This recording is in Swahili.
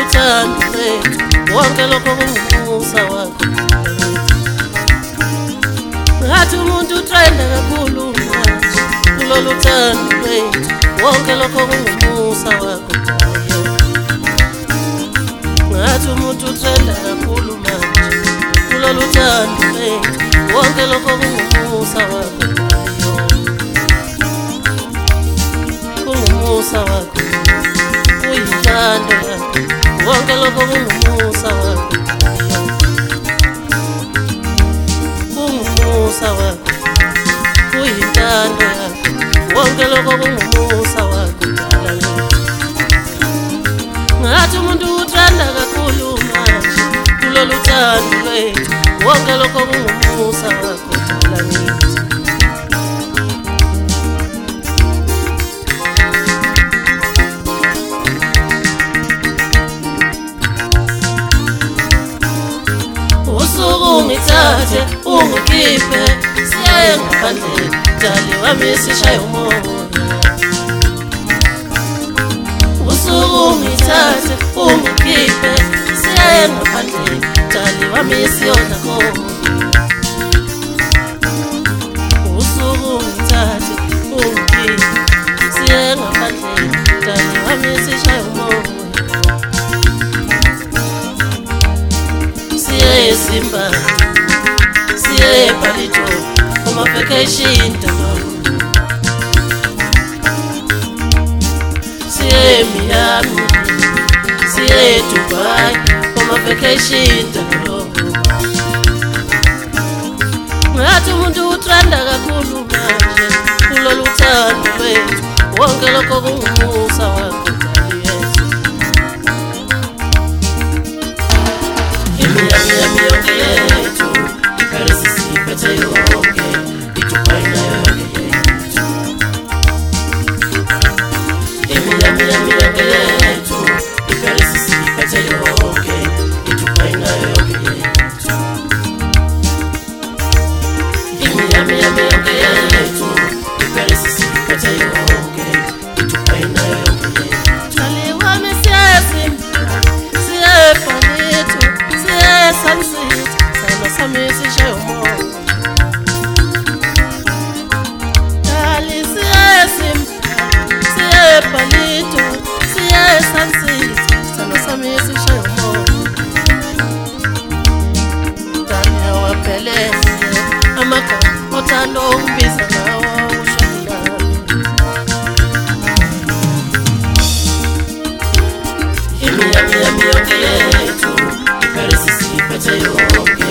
uthando lwethu wonke lokho kungumusa wakho. Ngathi umuntu utrenda kakhulu manje kulolu thando lwethu wonke lokho kungumusa wakho. Ngathi umuntu utrenda kakhulu manje kulolu thando lwethu wonke lokho kungumusa wakho. Kungumusa wakho uyintando yakho wonke lokho kungumusa wakho. Kungumusa wakho uyintando yakho wonke lokho kungumusa wakho. Ngathi umuntu uthanda kakhulu manje kulolu thando lwethu wonke lokho kungumusa wakho. Usuku ngithathe ungikhiphe siyaye ngaphandle Dali wami sishaye umoya. Usuku ngithathe ungikhiphe siyaye ngaphandle Dali wami siyona khona. Usuku ngithathe ungikhiphe siyaye ngaphandle Dali wami sishaye umoya. Siye Simba, siye Palito, on vacation talo. Siye Miami, siye Dubai, on vacation talo. Ngathi umuntu uthanda kakhulu manje kulolu thando lwethu wonke lokho kungumusa wakho. Miami,